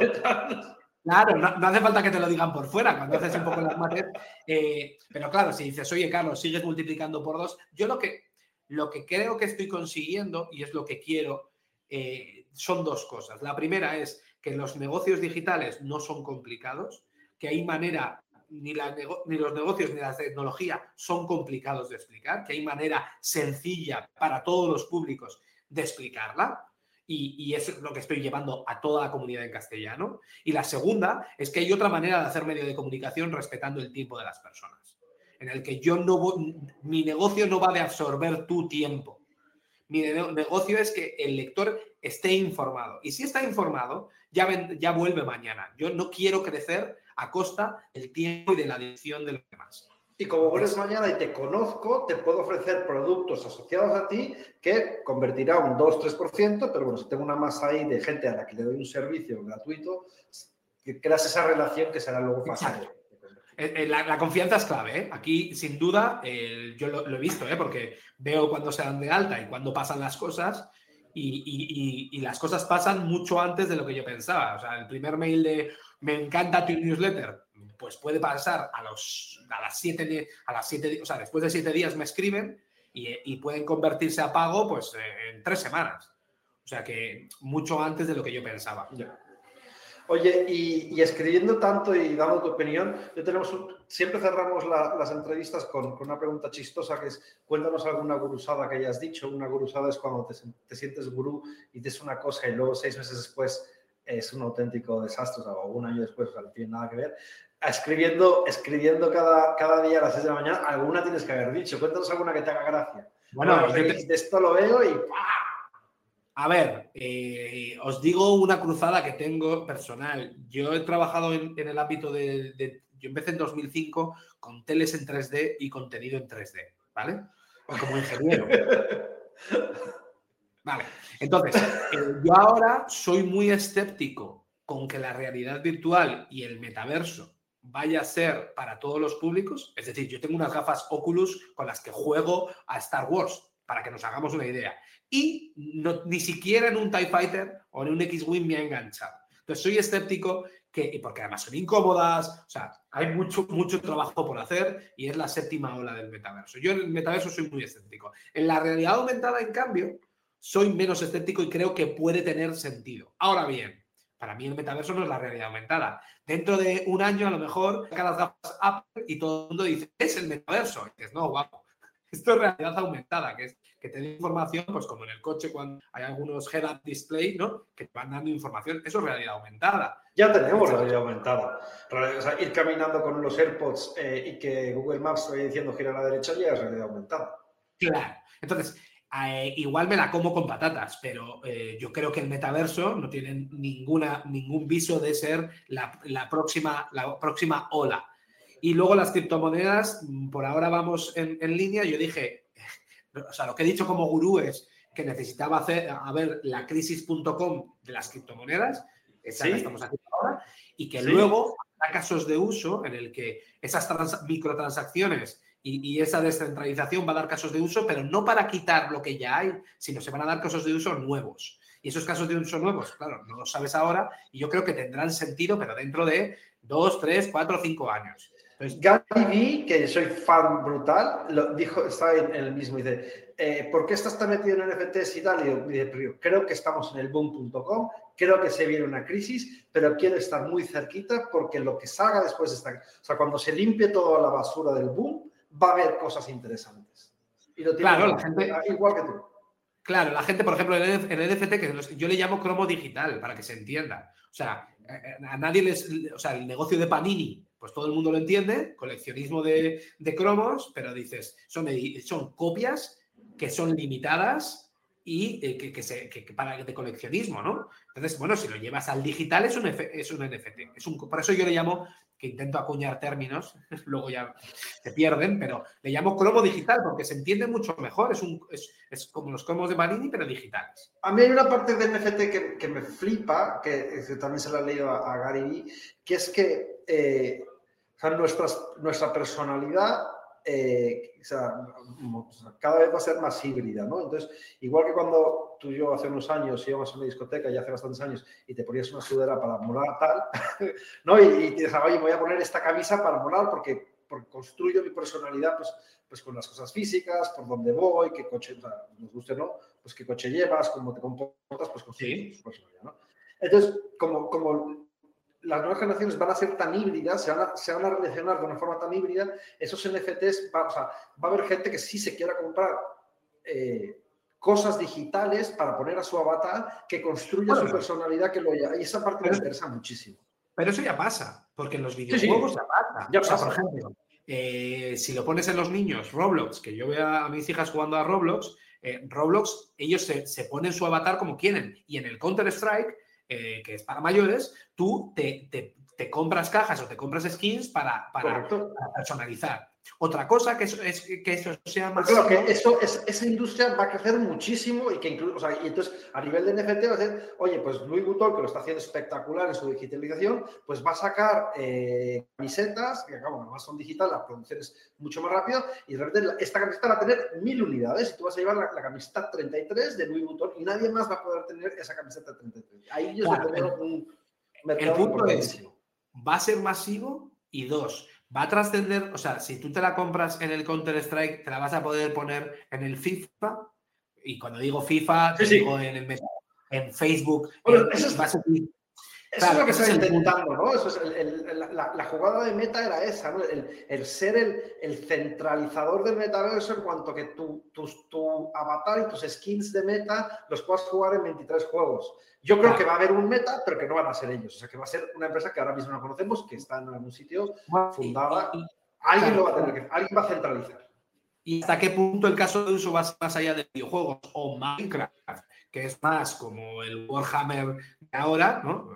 Speaker 1: claro, no, no hace falta que te lo digan por fuera cuando haces un poco las mates. Eh, pero claro, si dices, oye, Carlos, sigues multiplicando por dos, yo lo que, lo que creo que estoy consiguiendo y es lo que quiero, eh, son dos cosas. La primera es que los negocios digitales no son complicados, que hay manera, ni, la, ni los negocios ni la tecnología son complicados de explicar, que hay manera sencilla para todos los públicos de explicarla. Y, y eso es lo que estoy llevando a toda la comunidad en castellano. Y la segunda es que hay otra manera de hacer medio de comunicación respetando el tiempo de las personas, en el que yo no voy, mi negocio no va de absorber tu tiempo. Mi negocio es que el lector esté informado. Y si está informado, ya, ven, ya vuelve mañana. Yo no quiero crecer a costa del tiempo y de la adicción de los demás.
Speaker 3: Y como vuelves mañana y te conozco, te puedo ofrecer productos asociados a ti que convertirá un dos tres por ciento, pero bueno, si tengo una masa ahí de gente a la que le doy un servicio gratuito, que creas esa relación que será luego fácil.
Speaker 1: La, la confianza es clave, ¿eh? Aquí, sin duda, eh, yo lo, lo he visto, ¿eh? Porque veo cuando se dan de alta y cuando pasan las cosas y, y, y, y las cosas pasan mucho antes de lo que yo pensaba. O sea, el primer mail de me encanta tu newsletter, pues puede pasar a los a las siete, a las siete, o sea, después de siete días me escriben y, y pueden convertirse a pago pues en tres semanas. O sea que mucho antes de lo que yo pensaba.
Speaker 3: Ya. Oye, y, y escribiendo tanto y dando tu opinión, yo tenemos un, siempre cerramos la, las entrevistas con, con una pregunta chistosa que es, cuéntanos alguna gurusada que hayas dicho. Una gurusada es cuando te, te sientes gurú y dices una cosa y luego seis meses después es un auténtico desastre, o sea, o un año después, o sea, no tiene nada que ver. Escribiendo, escribiendo cada, cada día a las seis de la mañana, alguna tienes que haber dicho. Cuéntanos alguna que te haga gracia.
Speaker 1: Bueno,
Speaker 3: bueno yo te... esto lo veo y ¡pah!
Speaker 1: A ver, eh, os digo una cruzada que tengo personal. Yo he trabajado en, en el ámbito de, de... Yo empecé en dos mil cinco con teles en tres D y contenido en tres D, ¿vale? Como ingeniero. Vale, entonces, eh, yo ahora soy muy escéptico con que la realidad virtual y el metaverso vaya a ser para todos los públicos. Es decir, yo tengo unas gafas Oculus con las que juego a Star Wars, para que nos hagamos una idea. Y no, ni siquiera en un TIE Fighter o en un X-Wing me ha enganchado. Entonces, soy escéptico, que, porque además son incómodas, o sea, hay mucho, mucho trabajo por hacer y es la séptima ola del metaverso. Yo en el metaverso soy muy escéptico. En la realidad aumentada, en cambio, soy menos escéptico y creo que puede tener sentido. Ahora bien, para mí el metaverso no es la realidad aumentada. Dentro de un año, a lo mejor, saca las gafas Apple y todo el mundo dice, es el metaverso. Y dices, no, guapo. Esto es realidad aumentada, que es que te da información, pues como en el coche cuando hay algunos head-up display, ¿no? Que te van dando información. Eso es realidad aumentada.
Speaker 3: Ya tenemos realidad aumentada. O sea, ir caminando con los AirPods eh, y que Google Maps te vaya diciendo gira a la derecha ya es realidad aumentada.
Speaker 1: Claro. Entonces, eh, igual me la como con patatas, pero eh, yo creo que el metaverso no tiene ninguna, ningún viso de ser la, la, próxima, la próxima ola. Y luego las criptomonedas, por ahora vamos en, en línea. Yo dije, o sea, lo que he dicho como gurú es que necesitaba hacer, a ver, la crisis punto com de las criptomonedas, esa ¿sí? La estamos haciendo ahora, y que ¿sí? Luego habrá casos de uso en el que esas trans, microtransacciones y, y esa descentralización va a dar casos de uso, pero no para quitar lo que ya hay, sino se van a dar casos de uso nuevos. Y esos casos de uso nuevos, claro, no lo sabes ahora, y yo creo que tendrán sentido, pero dentro de dos, tres, cuatro, cinco años.
Speaker 3: Gary Vee, que soy fan brutal, lo dijo, está en, en el mismo, dice, eh, ¿por qué estás tan metido en N F Ts y tal? Y dice, pero creo que estamos en el boom punto com, creo que se viene una crisis, pero quiero estar muy cerquita porque lo que salga después de esta... O sea, cuando se limpie toda la basura del boom, va a haber cosas interesantes. Y lo tiene
Speaker 1: claro, la gente...
Speaker 3: igual que tú.
Speaker 1: Claro, la gente, por ejemplo, en el N F T, que yo le llamo cromo digital, para que se entienda. O sea, a nadie les... O sea, el negocio de Panini, pues todo el mundo lo entiende, coleccionismo de, de cromos, pero dices, son, son copias que son limitadas y eh, que, que, se, que, que para de coleccionismo, ¿no? Entonces, bueno, si lo llevas al digital es un, es un N F T. Es un, por eso yo le llamo, que intento acuñar términos, luego ya se pierden, pero le llamo cromo digital porque se entiende mucho mejor. Es, un, es, es como los cromos de Marini, pero digitales.
Speaker 3: A mí hay una parte de N F T que, que me flipa, que, que también se la he leído a, a Gary Vee, que es que eh, o sea, nuestras, nuestra personalidad eh, o sea, cada vez va a ser más híbrida, ¿no? Entonces, igual que cuando tú y yo hace unos años íbamos a una discoteca, ya hace bastantes años, y te ponías una sudadera para molar tal, ¿no? Y, y te decías, oye, me voy a poner esta camisa para molar porque, porque construyo mi personalidad, pues, pues con las cosas físicas, por dónde voy, qué coche, o sea, nos guste o no, pues qué coche llevas, cómo te comportas, pues construyes tu personalidad, ¿no? Entonces, como, como las nuevas generaciones van a ser tan híbridas, se van a, se van a relacionar de una forma tan híbrida, esos N F Ts, va, o sea, va a haber gente que sí se quiera comprar eh, cosas digitales para poner a su avatar, que construya bueno, su personalidad, que lo haya. Y esa parte me interesa muchísimo.
Speaker 1: Pero eso ya pasa, porque en los videojuegos sí, sí. ya pasa.
Speaker 3: Ya
Speaker 1: o sea,
Speaker 3: pasa.
Speaker 1: por ejemplo, eh, si lo pones en los niños, Roblox, que yo veo a mis hijas jugando a Roblox, eh, Roblox, ellos se, se ponen su avatar como quieren. Y en el Counter-Strike, Eh, que es para mayores, tú te, te, te compras cajas o te compras skins para, para, para personalizar. Otra cosa que, eso, es que eso sea más...
Speaker 3: Claro, que eso, es, esa industria va a crecer muchísimo y que incluso, o sea, y entonces a nivel de N F T va a ser, oye, pues Louis Vuitton, que lo está haciendo espectacular en su digitalización, pues va a sacar eh, camisetas, que acabo, además son digitales, la producción es mucho más rápida, y de repente esta camiseta va a tener mil unidades y tú vas a llevar la, la camiseta treinta y tres de Louis Vuitton y nadie más va a poder tener esa camiseta treinta y tres. Ahí ellos claro, van a tener el, un mercado.
Speaker 1: El punto es, va a ser masivo y dos, va a trascender, o sea, si tú te la compras en el Counter-Strike, te la vas a poder poner en el FIFA, y cuando digo FIFA, te sí, digo sí. en, el, en Facebook.
Speaker 3: Bueno,
Speaker 1: en,
Speaker 3: eso es,
Speaker 1: va a ser,
Speaker 3: eso claro, es lo que se está intentando, ¿no? Eso es el, el, la, la jugada de Meta era esa, ¿no? El, el ser el, el centralizador del metaverso en cuanto que tu, tu, tu avatar y tus skins de Meta los puedas jugar en veintitrés juegos. Yo creo claro. que va a haber un Meta, pero que no van a ser ellos. O sea, que va a ser una empresa que ahora mismo no conocemos, que está en algún sitio fundada. Alguien claro, lo va a tener que, alguien va a centralizar.
Speaker 1: ¿Y hasta qué punto el caso de uso va más allá de videojuegos o Minecraft, que es más como el Warhammer de ahora, ¿no?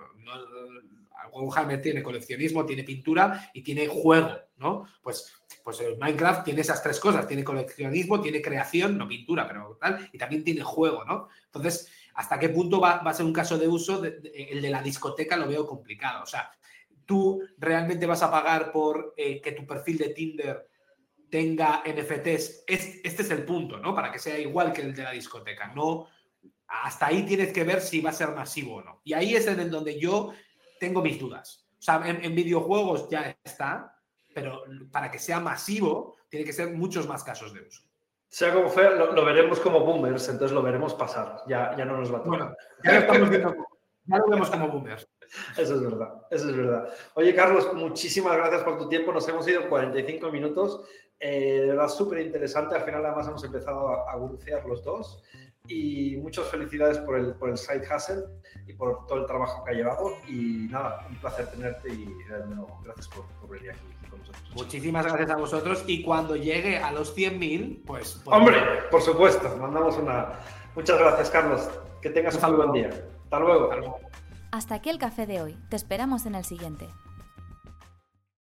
Speaker 1: Warhammer tiene coleccionismo, tiene pintura y tiene juego, ¿no? Pues, pues el Minecraft tiene esas tres cosas, tiene coleccionismo, tiene creación, no pintura, pero tal, y también tiene juego, ¿no? Entonces, ¿hasta qué punto va, va a ser un caso de uso? De, de, el de la discoteca lo veo complicado. O sea, tú realmente vas a pagar por eh, que tu perfil de Tinder tenga N F Ts. Es, este es el punto, ¿no? Para que sea igual que el de la discoteca. No, hasta ahí tienes que ver si va a ser masivo o no. Y ahí es en el donde yo tengo mis dudas. O sea, en, en videojuegos ya está, pero para que sea masivo, tiene que ser muchos más casos de uso.
Speaker 3: Sea como fuera, lo, lo veremos como boomers, entonces lo veremos pasar. Ya, ya no nos va a tocar.
Speaker 1: Bueno, ya lo estamos viendo, ya lo vemos como boomers.
Speaker 3: Eso es verdad, eso es verdad. Oye, Carlos, muchísimas gracias por tu tiempo. Nos hemos ido cuarenta y cinco minutos. Eh, de verdad, súper interesante. Al final, además, hemos empezado a, a bucear los dos. Y muchas felicidades por el, por el side hustle y por todo el trabajo que ha llevado. Y nada, un placer tenerte y bueno, gracias por, por venir aquí con nosotros.
Speaker 1: Muchísimas gracias a vosotros. Y cuando llegue a los cien mil, pues... pues
Speaker 3: ¡hombre! Por supuesto, mandamos una... Muchas gracias, Carlos. Que tengas un muy buen día. Hasta luego.
Speaker 1: Hasta luego.
Speaker 2: Hasta aquí el café de hoy. Te esperamos en el siguiente.